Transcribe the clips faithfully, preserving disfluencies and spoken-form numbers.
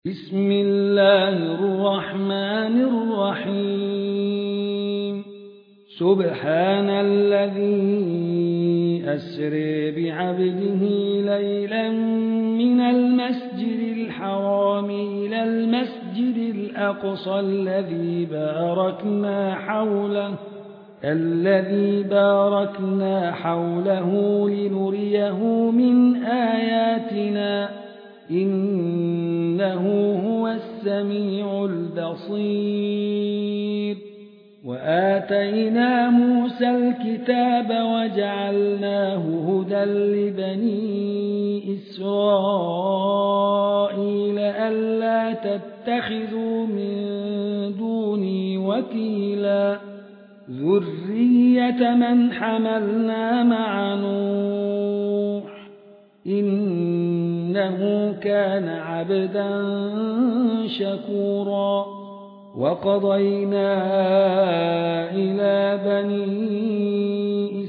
بسم الله الرحمن الرحيم سبحان الذي أسرى بعبده ليلا من المسجد الحرام إلى المسجد الأقصى الذي باركنا حوله الذي باركنا حوله لنريه من آياتنا إنه هو السميع البصير. وآتينا موسى الكتاب وجعلناه هدى لبني إسرائيل ألا تتخذوا من دوني وكيلا ذرية من حملنا مع نوح إنه كان عبدا شكورا. وقضينا إلى بني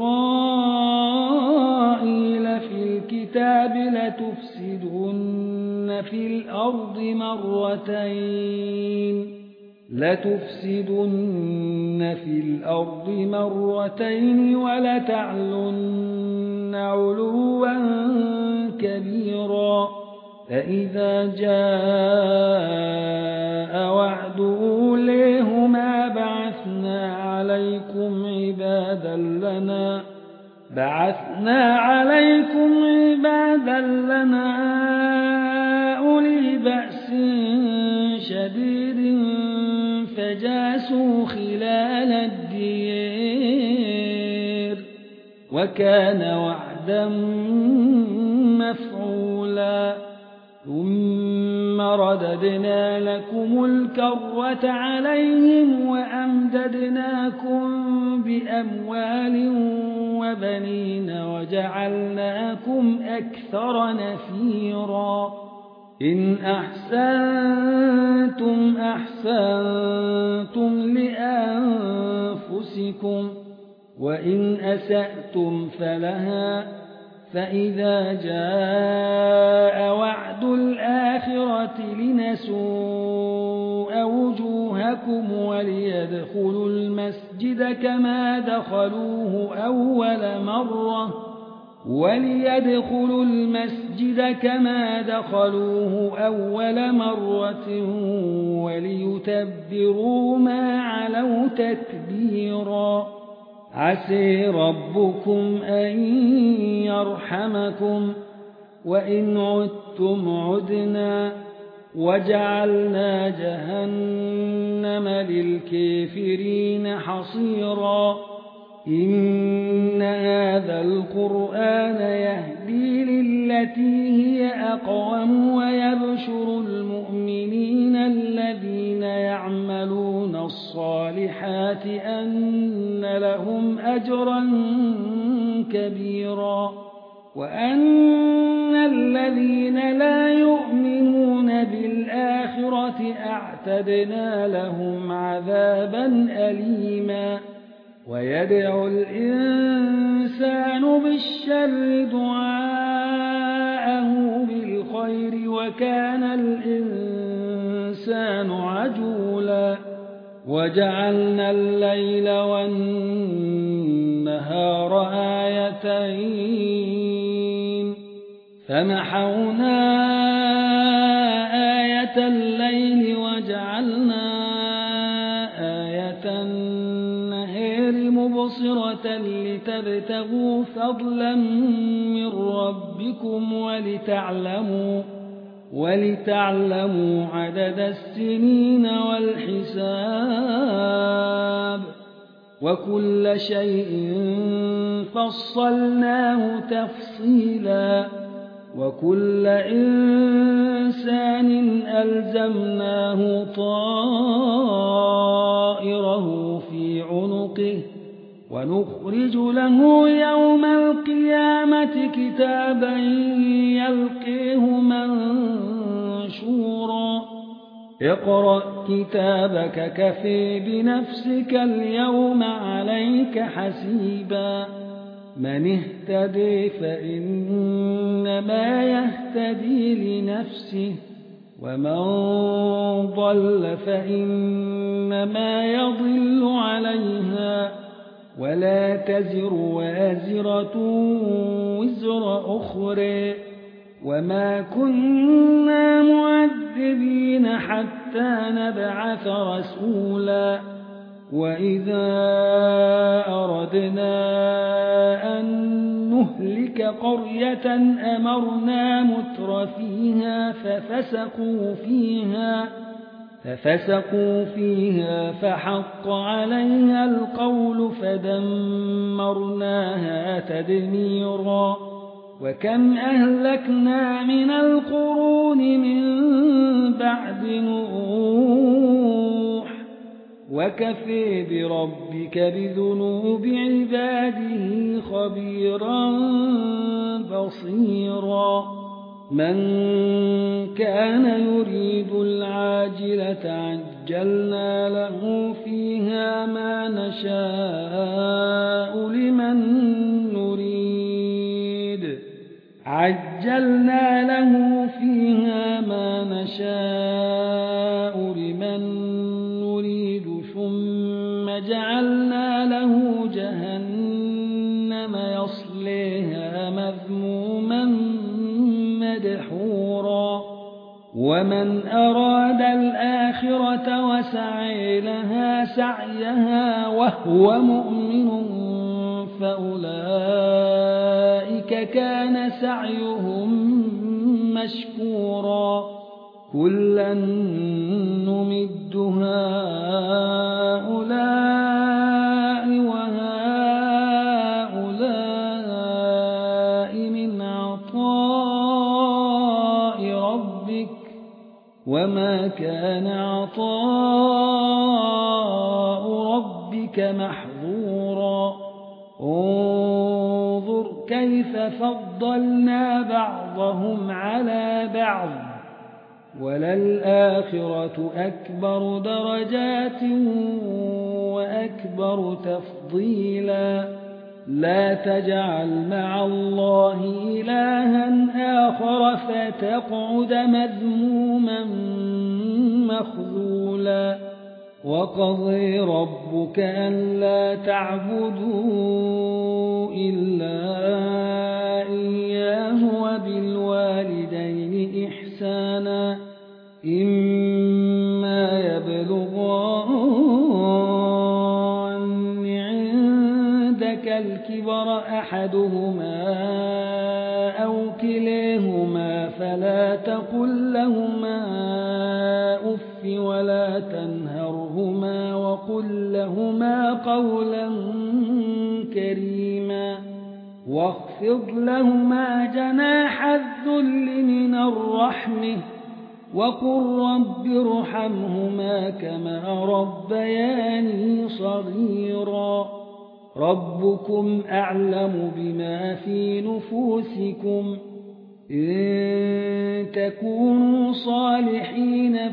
إسرائيل في الكتاب لتفسدن في الأرض مرتين لتفسدن في الأرض مرتين ولتعلن علوا كبيرا. فإذا جاء وعد أوليهما بعثنا عليكم عبادا لنا بعثنا عليكم عبادا لنا أولي بأس شديد فجاسوا خلال الديار وكان وعدا مفعولا. ثم رددنا لكم الكرة عليهم وأمددناكم بأموال وبنين وجعلناكم أكثر نفيرا. إن أحسنتم أحسنتم لأنفسكم وإن أسأتم فلها. فإذا جاء وعد الآخرة لنسوء وجوهكم وليدخلوا المسجد كما دخلوه أول مرة وليدخلوا المسجد كما دخلوه أول مرة وليتبروا ما علوا تتبيرا. عسى ربكم أن يرحمكم وإن عدتم عدنا وجعلنا جهنم للكافرين حصيرا. إن هذا القرآن يهدي للتي هي أقوم ويبشر المؤمنين الذين يعملون الصالحات أن لهم أجرا كبيرا وأن الذين لا يؤمنون بالآخرة أعتدنا لهم عذابا أليما. ويدعو الإنسان بالشر دعاءه بالخير وكان الإنسان عجولا. وجعلنا الليل والنهار آيتين فمحونا آية الليل وجعلنا آية مبصرة لتبتغوا فضلا من ربكم ولتعلموا ولتعلموا عدد السنين والحساب وكل شيء فصلناه تفصيلا. وكل إنسان ألزمناه طائره في عنقه ونخرج له يوم القيامة كتابا يلقيه منشورا. اقرأ كتابك كفى بنفسك اليوم عليك حسيبا. من اهتدي فإنما يهتدي لنفسه ومن ضل فإنما يضل عليها ولا تزر وازرة وزر أخرى وما كنا معذبين حتى نبعث رسولا وإذا أردنا أن نهلك قرية أمرنا متر فيها ففسقوا فيها ففسقوا فيها فحق عليها القول فدمرناها تدميرا وكم أهلكنا من القرون من بعد نوح وكفى بربك بذنوب عباده خبيرا بصيرا من كان يريد العاجلة عجلنا له فيها ما نشاء لمن نريد عجلنا له فيها ما نشاء لمن نريد ثم جعلنا له جهنم يصليها مذموما مدحورا ومن أراد الآخرة وسعي لها سعيها وهو مؤمن فأولئك كان سعيهم مشكورا كلا نمد هؤلاء وهؤلاء من عطاء ربك وما كان عطاء ربك محظورا انظر كيف فضلنا بعضهم على بعض وللآخرة أكبر درجات وأكبر تفضيلا لا تجعل مع الله إلها آخر فتقعد مذموما مخذولا وقضى ربك ألا تعبدوا إلا إياه وبالوالدين إحسانا إما يبلغن عندك الكبر أحدهما أو كليهما فلا تقل لهما أف ولا تنهرهما وقل لهما قولا كريما واخفض لهما جناح الذل من الرحمة وقل رب ارحمهما كما ربياني صغيرا ربكم أعلم بما في نفوسكم إن تكونوا صالحين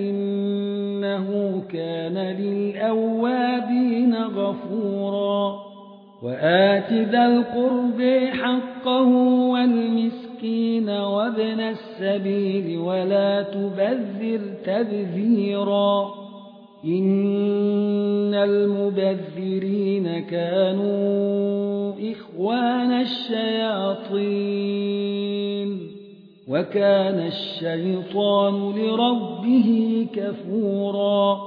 فإنه كان للأوابين غفورا وآت ذا القرب حقه والمسكين وابن السبيل ولا تبذر تبذيرا إن المبذرين كانوا إخوان الشياطين وكان الشيطان لربه كفورا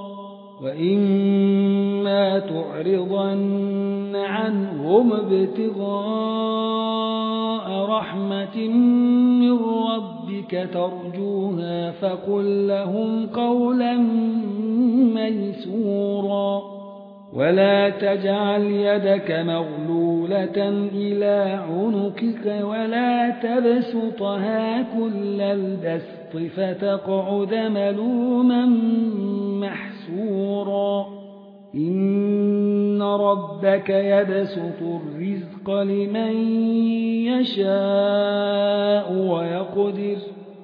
وإما تعرضن عنهم ابتغاء رحمة من ربك ترجوها فقل لهم قولا ميسورا ولا تجعل يدك مغلولة إلى عنقك ولا تبسطها كل البسط فتقعد ملوما محسورا إن ربك يبسط الرزق لمن يشاء ويقدر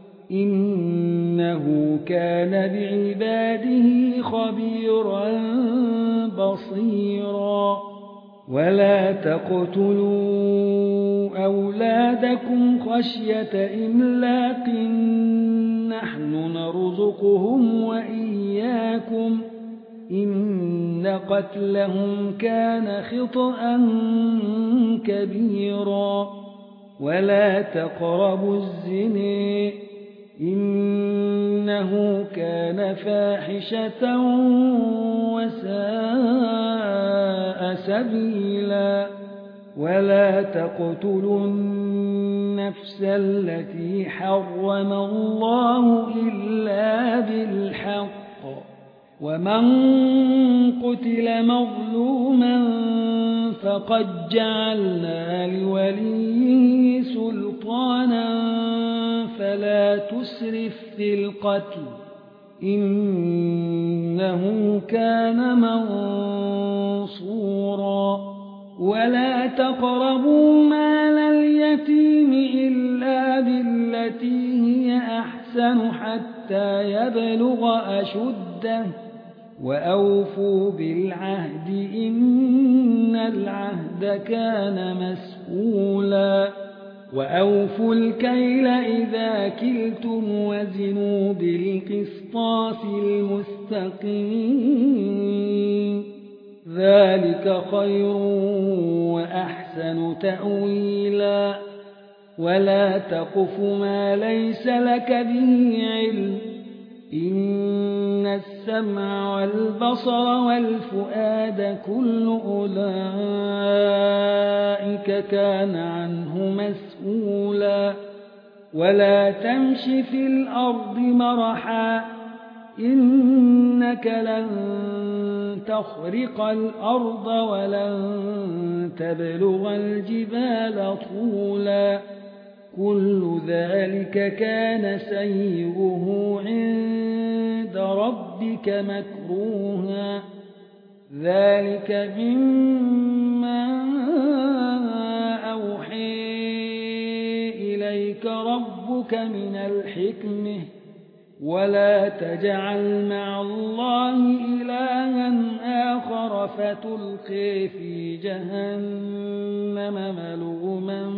إنه كان بعباده خبيرا بصيرا ولا تقتلوا أولادكم خشية إملاق نحن نرزقهم وإياكم إن قتلهم كان خطأ كبيرا ولا تقربوا الزنا إنه كان فاحشة وساء سبيلا ولا تقتلوا النفس التي حرم الله إلا بالحق ومن قتل مظلوما فقد جعلنا لوليه سلطانا فلا تسرف في القتل إنه كان منصورا ولا تقربوا مال اليتيم إلا بالتي هي أحسن حتى يبلغ أشده وأوفوا بالعهد إن العهد كان مسؤولا وأوفوا الكيل إذا كلتم وزنوا بالقسطاس المستقيم ذلك خير وأحسن تأويلا ولا تقف ما ليس لك به علم إن السمع والبصر والفؤاد كل أولئك كان عنه مسؤولا ولا تمش في الأرض مرحا إنك لن تخرق الأرض ولن تبلغ الجبال طولا كل ذلك كان سيئه عند ربك مكروها ذلك مما أوحي إليك ربك من الحكمة ولا تجعل مع الله إلها آخر فتلقي في جهنم ملوما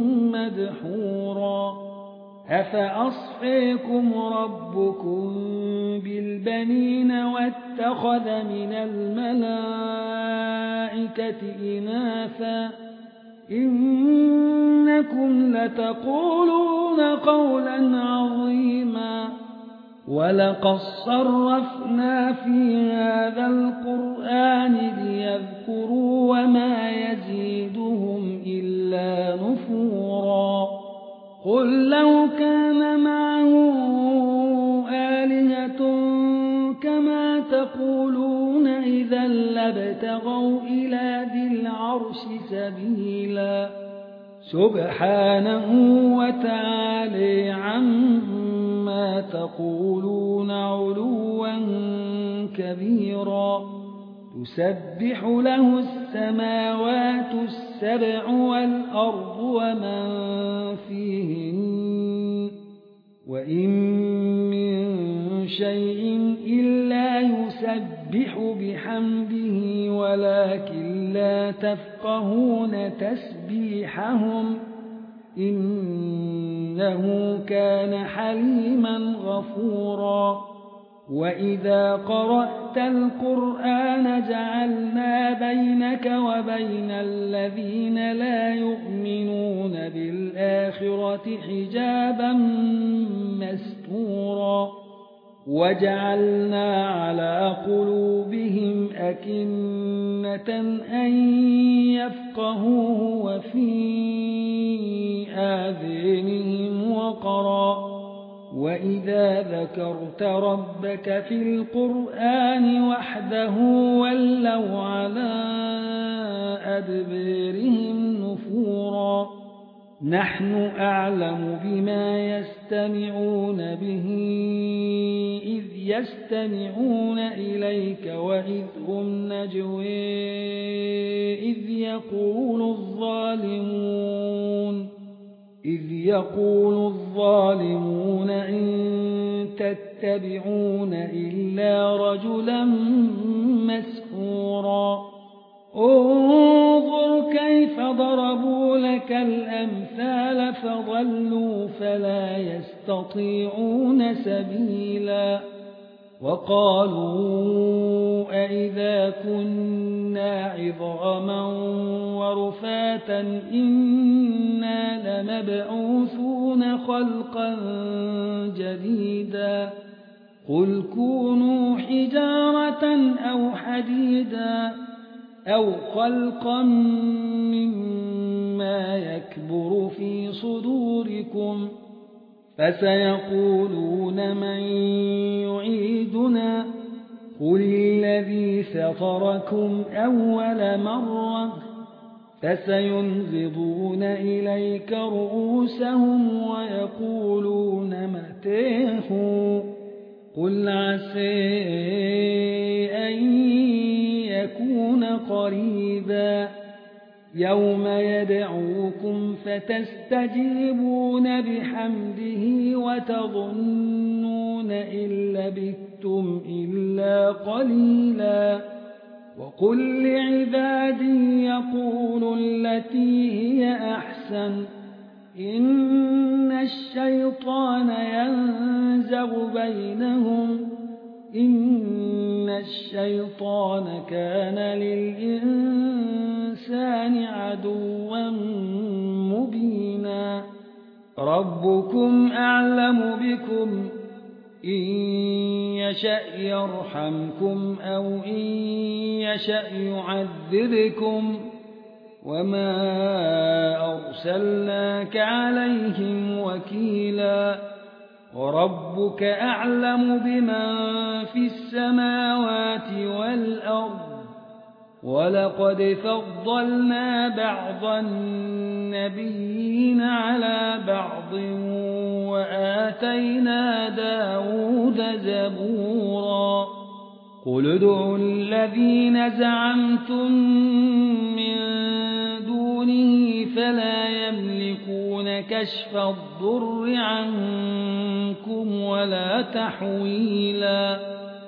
مدحورا أفأصفيكم ربكم بالبنين واتخذ من الملائكة إناثا إنكم لتقولون قولا عظيما ولقد صرفنا في هذا القرآن ليذكروا وما يزيدهم إلا نفورا قل لو كان معه آلهة كما تقولون إذا لابتغوا إلى ذي العرش سبيلا سبحانه وتعالى عما تقولون علوا كبيرا تسبح له السماوات السبع والأرض ومن فيهن وإن من شيء إلا يسبح بحمده ولكن لا تفقهون تسبيحهم إنه كان حليما غفورا وإذا قرأت القرآن جعلنا بينك وبين الذين لا يؤمنون بالآخرة حجابا مستورا وجعلنا على قلوبهم أكنة أن يفقهوه وفي آذانهم وقرا وإذا ذكرت ربك في القرآن وحده ولوا على أدبارهم نفورا نحن أعلم بما يستمعون به إذ يستمعون إليك وإذ هم نجوى إذ يقول الظالمون إذ يقول الظالمون إن تتبعون إلا رجلا مسحورا انظر كيف ضربوا لك الأمثال فضلوا فلا يستطيعون سبيلا وقالوا أئذا كنا عظاما ورفاتا إنا لمبعوثون خلقا جديدا قل كونوا حجارة أو حديدا أو خلقا مما يكبر في صدوركم فسيقولون من يعيدنا قل الذي فطركم أول مرة فسينغضون إليك رؤوسهم ويقولون متاه قل عسى أن يكون قريبا يوم يدعوكم فتستجيبون بحمده وتظنون إن لبثتم إلا قليلا وقل لعبادي يقولوا التي هي أحسن إن الشيطان ينزغ بينهم إن الشيطان كان للإنسان عدوا مبينا ربكم أعلم بكم إن يشأ يرحمكم أو إن يشأ يعذبكم وما أرسلناك عليهم وكيلا وربك أعلم بمن في السماوات والأرض ولقد فضلنا بعض النبيين على بعض وآتينا داود زبورا قل ادعوا الذين زعمتم من دونه فلا يملكون كشف الضر عنكم ولا تحويلا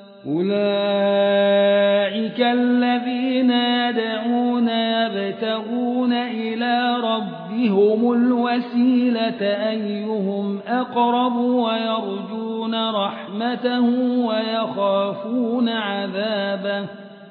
أولئك الذين يدعون يبتغون إلى ربهم الوسيلة أيهم أقرب ويرجون رحمته ويخافون عذابه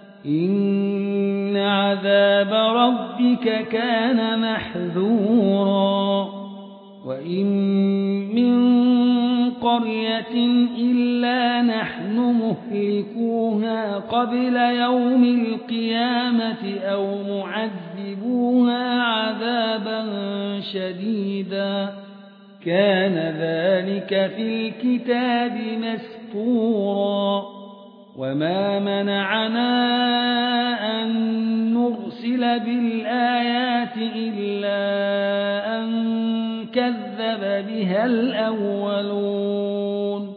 إن عذاب ربك كان محذورا وإن من قرية إلا نحن مهلكوها قبل يوم القيامة أو معذبوها عذابا شديدا كان ذلك في الكتاب مسطورا وما منعنا أن نرسل بالآيات إلا أن كذب بها الأولون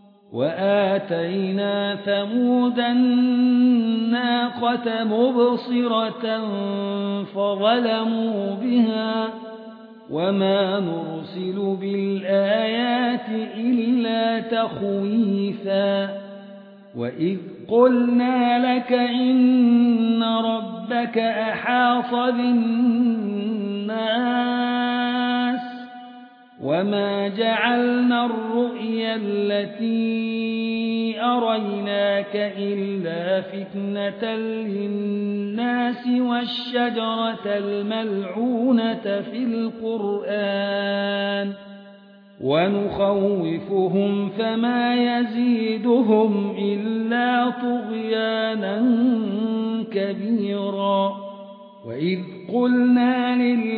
وآتينا ثمود الناقة مبصرة فظلموا بها وما نرسل بالآيات إلا تخويفا وإذ قلنا لك إن ربك أحاط بالناس وما جعلنا الرؤيا التي أريناك إلا فتنة للناس والشجرة الملعونة في القرآن ونخوفهم فما يزيدهم إلا طغيانا كبيرا وإذ قلنا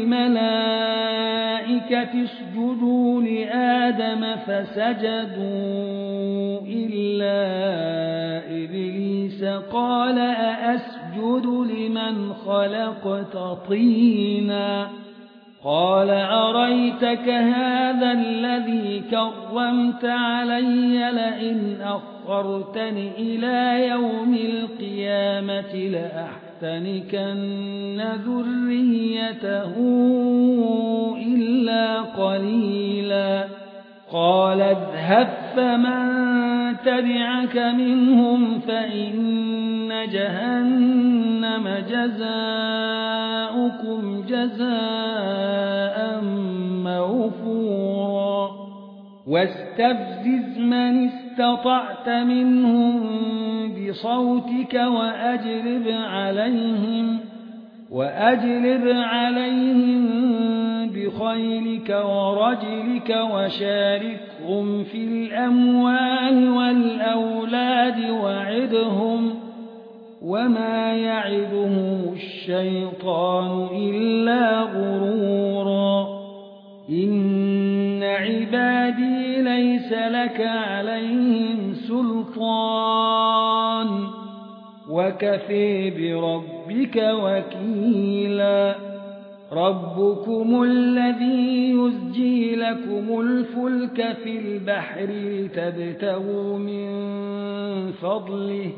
للملائكة اسجدوا لآدم فسجدوا إلا إبليس قال أأسجد لمن خلقت طينا قال أريتك هذا الذي كرمت علي لئن أخرتني إلى يوم القيامة لأحتنكن ذريته إلا قليلا قال اذهب فمن تبعك منهم فإن جهنم جهنم جزاؤكم جزاء موفورا واستفزز من استطعت منهم بصوتك وأجلب عليهم وأجلب عليهم بخيلك ورجلك وشاركهم في الأموال والأولاد وعدهم وما يعدهم الشيطان إلا غرورا إن عبادي ليس لك عليهم سلطان وكفى بربك وكيلا ربكم الذي يزجي لكم الفلك في البحر لتبتغوا من فضله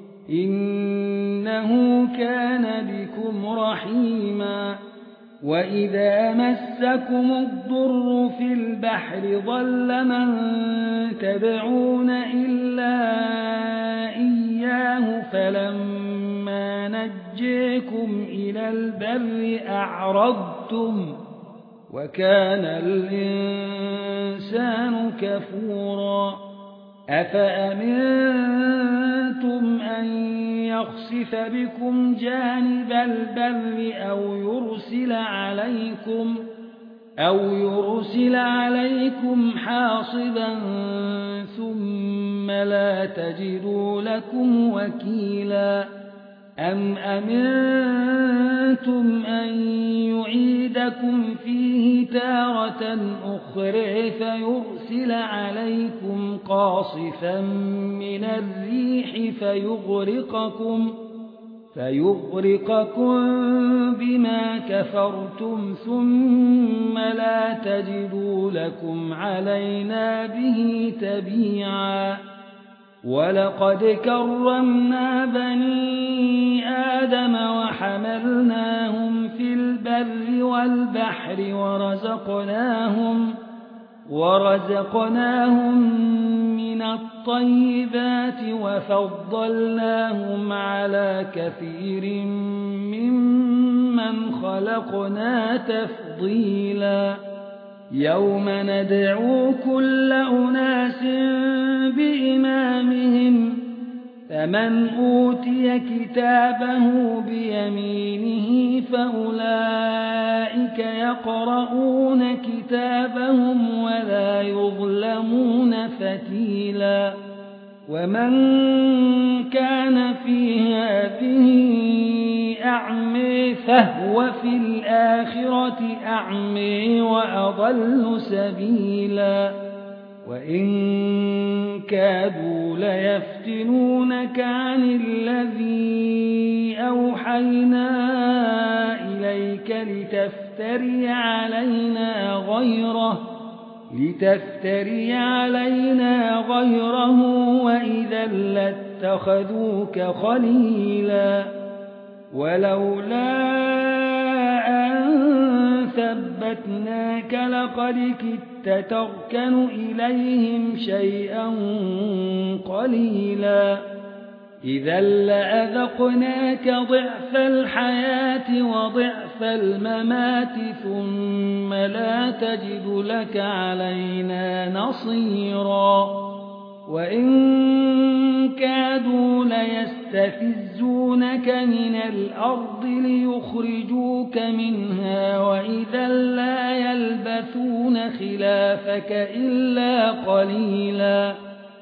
إنه كان بكم رحيما وإذا مسكم الضر في البحر ضل من تدعون إلا إياه فلما نجيكم إلى البر أعرضتم وكان الإنسان كفورا أفأمنتم أن يخسف بكم جانب البر أو يرسل عليكم أو يرسل عليكم حاصبا ثم لا تجدوا لكم وكيلا أم أمنتم أن يعيدكم فيه تارة أخرى فيرسل عليكم قاصفا من الريح فيغرقكم فيغرقكم بما كفرتم ثم لا تجدوا لكم علينا به تبيعا ولقد كرمنا بني آدم وحملناهم في البر والبحر ورزقناهم ورزقناهم من الطيبات وفضلناهم على كثير ممن خلقنا تفضيلا يوم ندعو كل أناس بإمامهم فمن أوتي كتابه بيمينه فأولئك يقرؤون كتابهم ولا يظلمون فتيلا ومن كان في هذه أعمى فهو في الآخرة أعمى وأضل سبيلا وإن كادوا ليفتنونك عن الذي أوحينا إليك لتفتري علينا غيره لتفتري علينا غيره وإذا لاتخذوك خليلا ولولا أن ثبتناك لقد كدت تركن إليهم شيئا قليلا إذا لأذقناك ضعف الحياة وضعف الممات ثم لا تجد لك علينا نصيرا وإن كادوا ليستفزونك من الأرض ليخرجوك منها وإذا لا يلبثون خلافك إلا قليلا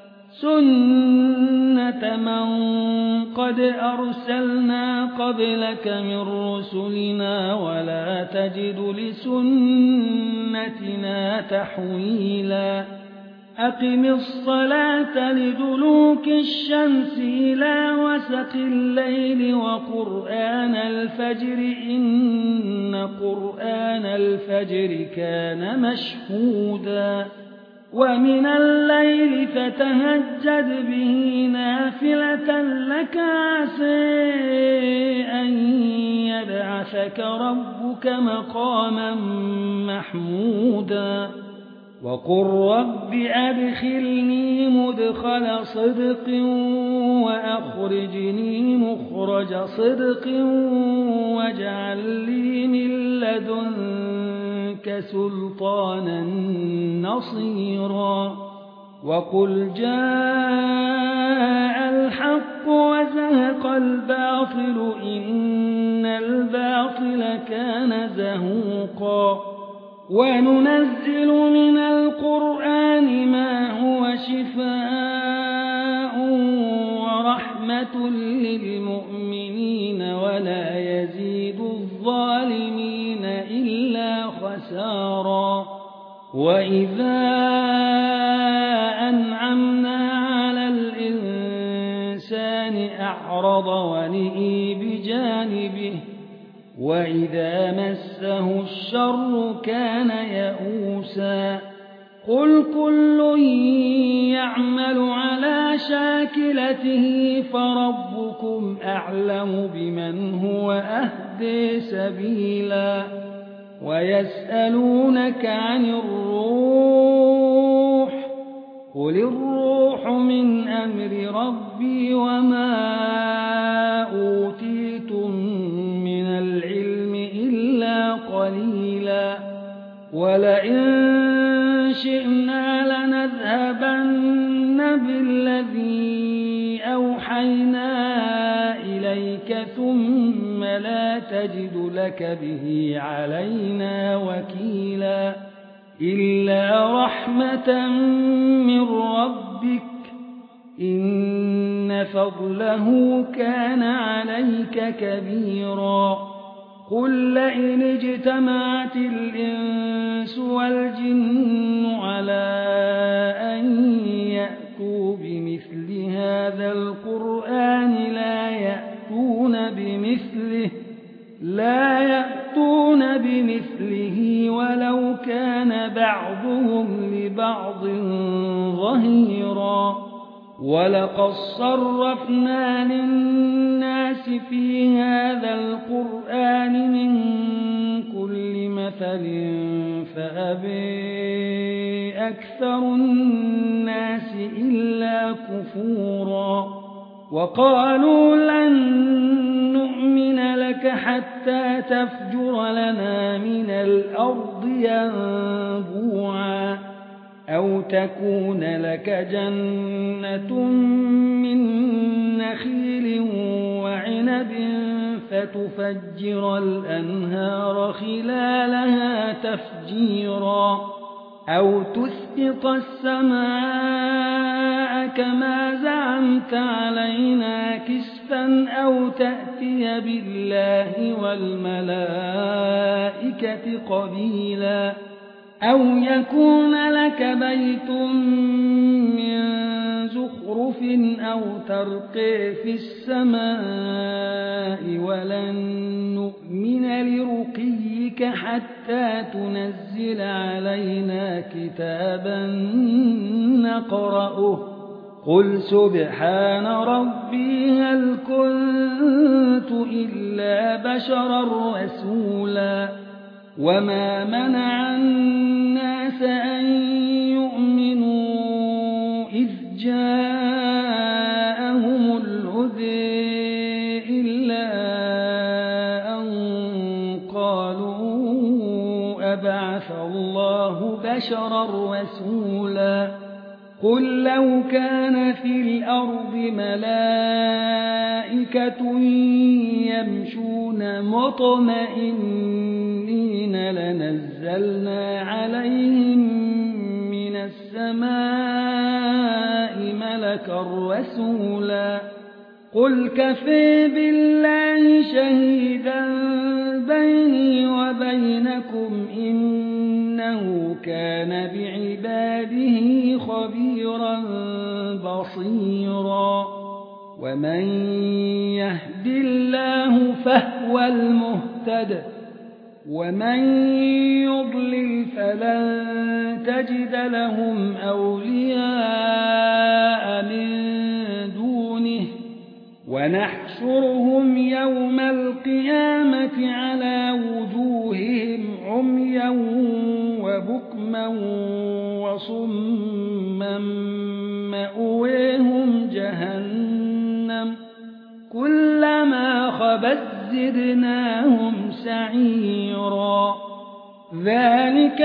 سنة من قد أرسلنا قبلك من رسلنا ولا تجد لسنتنا تحويلا أقم الصلاة لدلوك الشمس إلى وسط الليل وقرآن الفجر إن قرآن الفجر كان مشهودا ومن الليل فتهجد به نافلة لك عسى أن يبعثك ربك مقاما محمودا وقل رب أدخلني مدخل صدق وأخرجني مخرج صدق واجعل لي من لدنك سلطانا نصيرا وقل جاء الحق وزهق الباطل إن الباطل كان زهوقا وننزل من القرآن ما هو شفاء ورحمة للمؤمنين ولا يزيد الظالمين إلا خسارا وإذا أنعمنا على الإنسان أعرض ونئي بجانبه وإذا مسه الشر كان يئوسا قل كل يعمل على شاكلته فربكم أعلم بمن هو أهدي سبيلا ويسألونك عن الروح قل الروح من أمر ربي وما أوتيتم من العلم إلا قليلا ولئن شئنا لنذهبن بالذي أوحينا إليك ثم لا تجد لك به علينا وكيلا إلا رحمة من ربك إن فضله كان عليك كبيرا قل لئن اجتمعت الإنس والجن على أن يأتوا بمثل هذا القرآن لا يأتون بمثله لا يأتون بمثله ولو كان بعضهم لبعض ظهيرا ولقد صرفنا للناس في هذا القرآن من كل مثل فأبى أكثر الناس إلا كفورا وقالوا لن نؤمن لك حتى تفجر لنا من الأرض ينبوعا أو تكون لك جنة من نخيل وعنب فتفجر الأنهار خلالها تفجيرا أو تسقط السماء كما زعمت علينا كسفا أو تأتي بالله والملائكة قبيلا أو يكون لك بيت من زخرف أو ترقي في السماء ولن نؤمن لرقيك حتى تنزل علينا كتابا نقرأه قل سبحان ربي هل كنت إلا بشرا رسولا وما منع الناس أن يؤمنوا إذ جاءهم الهدى إلا أن قالوا أبعث الله بشرا رسولا قل لو كان في الأرض ملائكة يمشون مطمئنين لنزلنا عليهم من السماء ملكا رسولا قل كفى بالله شهيدا بيني وبينكم إنه كان بعباده خبيرا بصيرا ومن يهد الله فهو المهتد ومن يضلل فلن تجد لهم أولياء من دونه ونحشرهم يوم القيامة على وجوههم عميا وبكما وصما مأويهم جهنم كلما خبت زدناهم سعيرا ذلك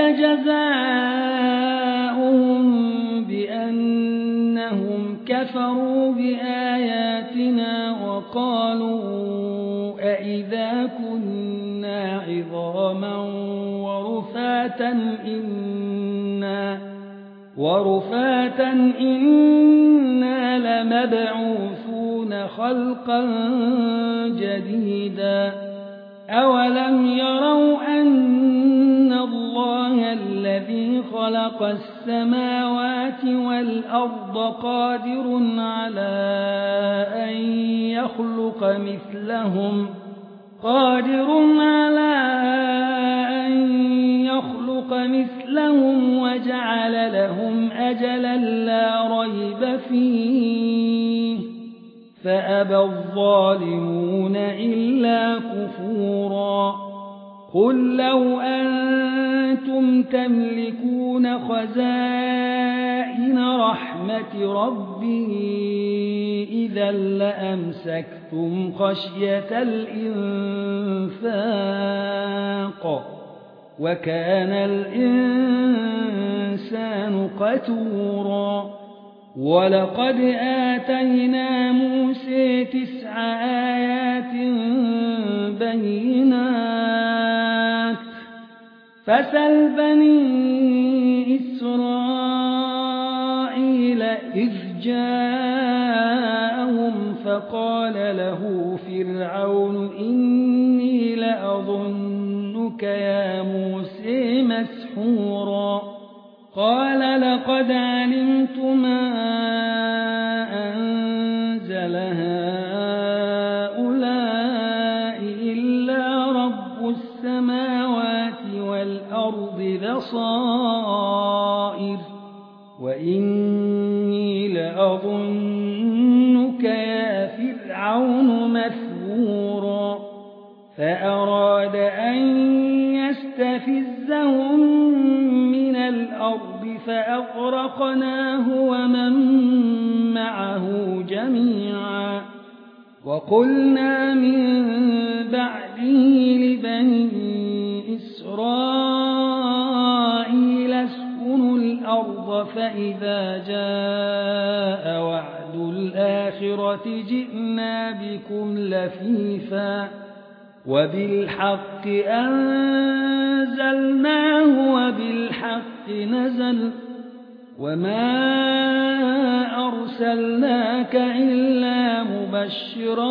جزاؤهم بأنهم كفروا بآياتنا وقالوا أئذا كنا عظاما ورفاتا إنا, ورفاتا إنا لمبعوثون خلقا جديدا أولم يروا أن الله الذي خلق السماوات والأرض قادر على أن يخلق مثلهم قادر على أن يخلق مثلهم وجعل لهم أجلا لا ريب فيه فأبى الظالمون إلا كفورا قل لو أنتم تملكون خزائن رحمة ربي إذا لأمسكتم خشية الإنفاق وكان الإنسان قتورا ولقد آتينا موسى تسع آيات بينات فسل بني إسرائيل إذ جاءهم فقال له فرعون إني لأظنك يا موسى مسحورا قال لقد علمت ما أنزل هؤلاء إلا رب السماوات والأرض بصائر وإني لأظنك يا فرعون مثبورا فأراد أن يستفزهم من الأرض فأغرقناه ومن معه جميعا وقلنا من بعده لبني إسرائيل اسكنوا الأرض فإذا جاء وعد الآخرة جئنا بكم لفيفا وبالحق أنزلناه وبالحق نزل وما أرسلناك إلا مبشرا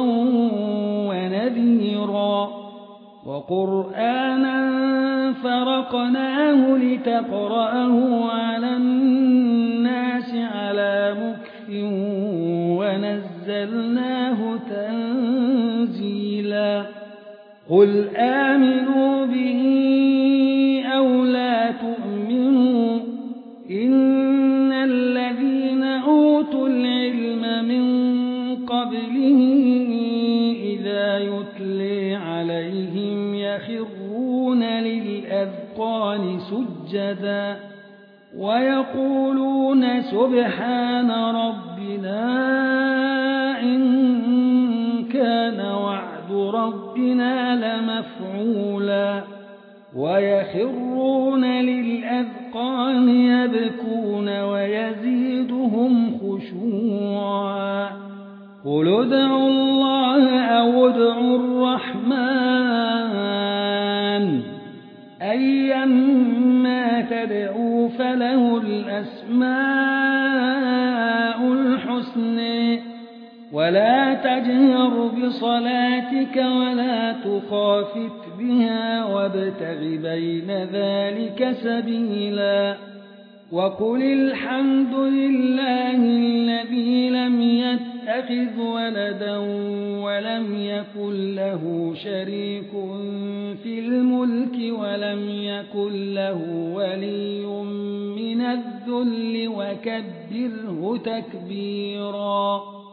ونذيرا وقرآنا فرقناه لتقرأه على الناس على مكث ونزلناه تنزيلا قل آمنوا به أو لا تؤمنوا إن الذين أوتوا العلم من قبله إذا يتلي عليهم يخرون للأذقان سجدا ويقولون سبحان ربنا إن كان وعد ربنا لمفعولا ويخرون للأذقان يبكون ويزيدهم خشوعا قل ادعوا الله أو ادعوا الرحمن أيما تدعوا فله الأسماء الحسنى ولا تجهر بصلاتك ولا تخافت بها وابتغ بين ذلك سبيلا وقل الحمد لله الذي لم يتخذ ولدا ولم يكن له شريك في الملك ولم يكن له ولي من الذل وكبره تكبيرا.